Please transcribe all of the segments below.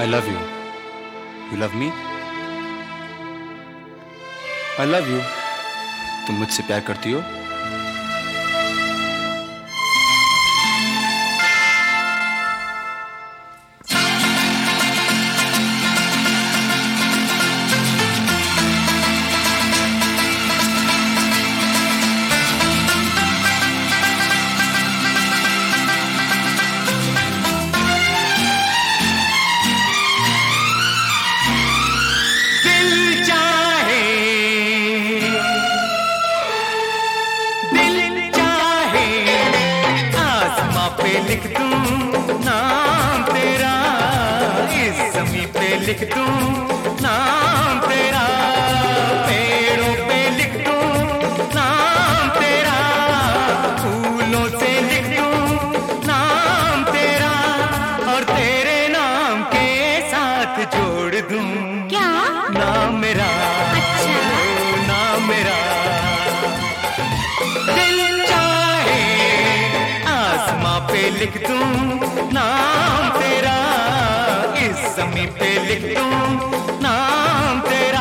I love you. You love me? I love you. तुम मुझसे प्यार करती हो? लिख दूं नाम तेरा, इस ज़मीं पे लिख दूं नाम तेरा, पेड़ों पे लिख दूं नाम तेरा, फूलों से लिख दूं नाम तेरा, और तेरे नाम के साथ जोड़ दूं क्या नाम मेरा। अच्छा। नाम मेरा। दिल चाहे आसमां पे लिख दूं नाम तेरा, इस ज़मीं पे लिख दूं नाम तेरा।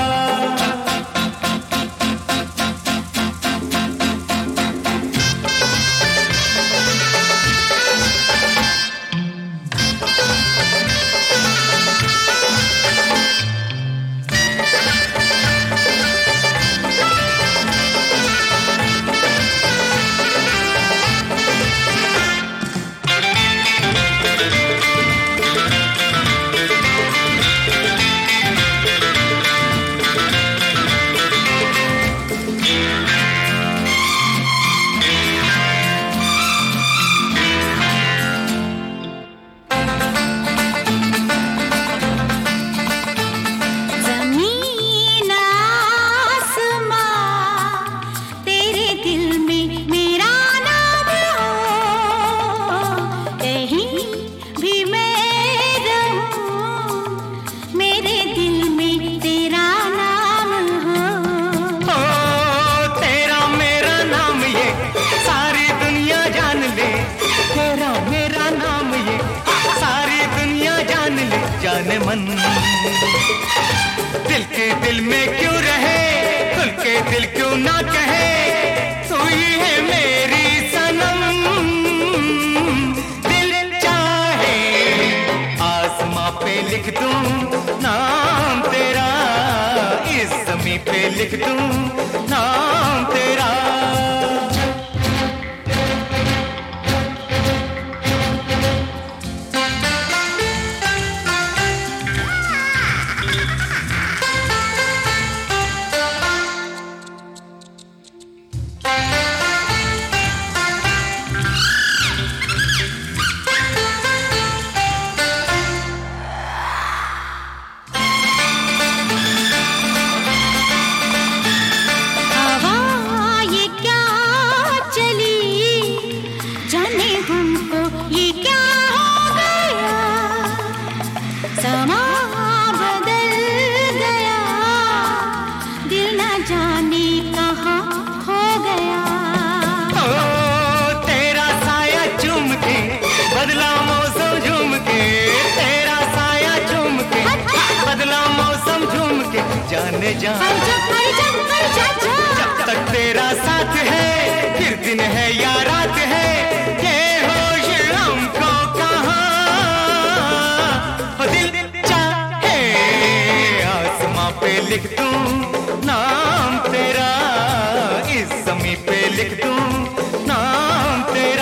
जाने मन दिल के दिल में क्यों रहे, खुल के दिल क्यों ना कहे, तू ही है मेरी सनम। दिल चाहे आसमां पे लिख दूं नाम तेरा, इस ज़मीं पे लिख दूं नाम तेरा। समा बदल गया, दिल न जाने कहाँ खो गया। ओ तेरा साया चूम के बदला मौसम झूम के, तेरा साया चूम के बदला मौसम झूम के, जाने जा जब तक तेरा साथ है, फिर दिन है या रात है, ये होश हमको कहाँ। दिल चाहे आसमां पे लिख दूं नाम तेरा, इस ज़मीं पे लिख दूं नाम तेरा।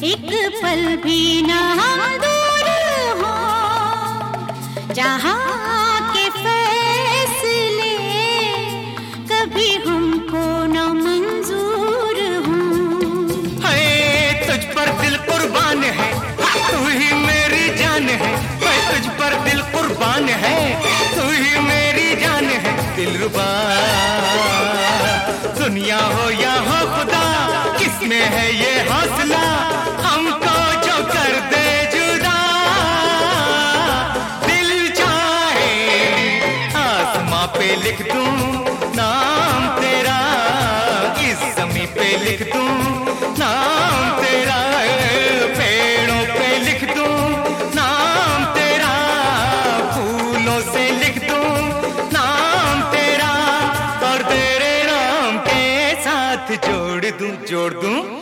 एक पल भी ना दूर हो, जहाँ के फैसले कभी हमको न मंजूर हो। है तुझ पर दिल कुर्बान है, तू ही मेरी जान है। है तुझ पर दिल कुर्बान है, तू ही मेरी जान है। दिलरुबा दुनिया हो या हो खुदा, किसमें है ये हौसला हमको जो कर दे जुदा। दिल चाहे आसमां पे लिख दूं नाम तेरा, इस ज़मीं पे लिख दूं नाम तेरा, पेड़ों पे लिख दूं नाम तेरा, फूलों से लिख दूं नाम तेरा, और तेरे नाम के साथ जोड़ दूं